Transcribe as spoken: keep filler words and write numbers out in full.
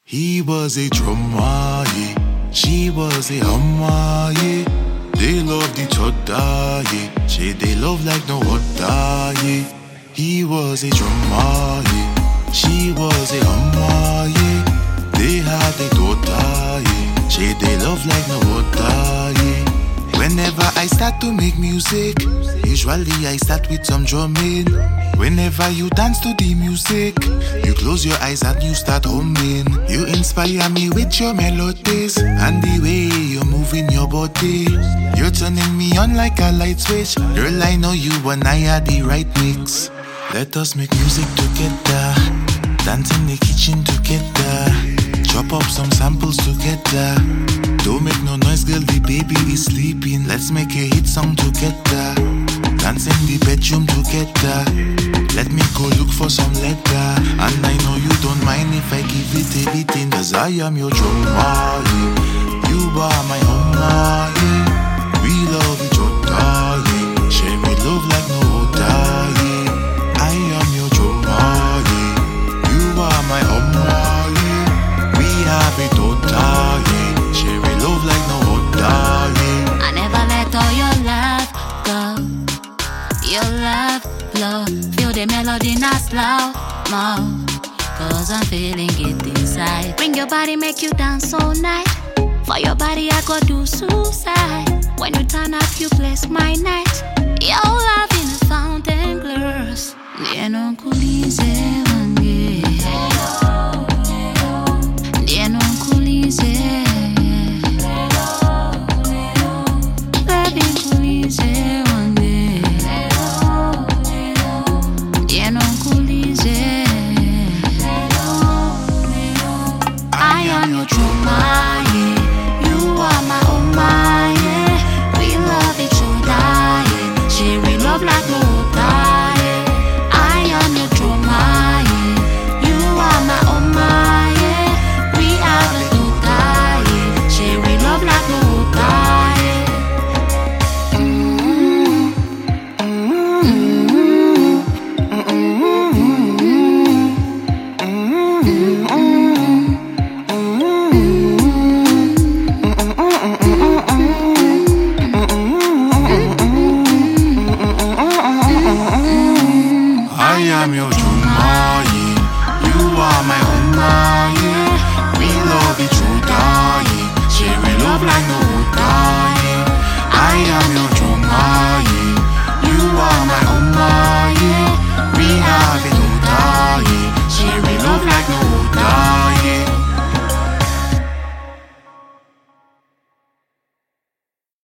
He was a drummer, yeah. She was a hummer, yeah. They loved each other, yeah. She they love like no other, yeah. He was a drummer, yeah. She was a hummer, yeah. They had a daughter, yeah. She they love like no other, yeah. Whenever I start to make music, usually I start with some drumming. Whenever you dance to the music, you close your eyes and you start humming. You inspire me with your melodies and the way you're moving your body. You're turning me on like a light switch. Girl, I know you and I are the right mix. Let us make music together, dance in the kitchen together, chop up some samples together. Don't make no noise, girl, the baby is sleeping. Let's make a hit song together, dance in the bedroom together. Let me go look for some leather, and I know you don't mind if I give it a beating. Cause I am your drummer, yeah. You are my hummer, yeah. We love each other, yeah. Share we love like no other, yeah. I am your drummer, yeah. You are my hummer, yeah. We have a daughter, yeah. Share we love like no other, yeah. I never let all your love go. Your love flow. Feel the melody not slow mo. Cause I'm feeling it inside. Bring your body, make you dance all night. For your body I go do suicide. When you turn up you bless my night. Your love in a fountain glass. Lieno kulize wange. Lieno kulize. Baby kulize wange. Lieno kulize. I am your drummer.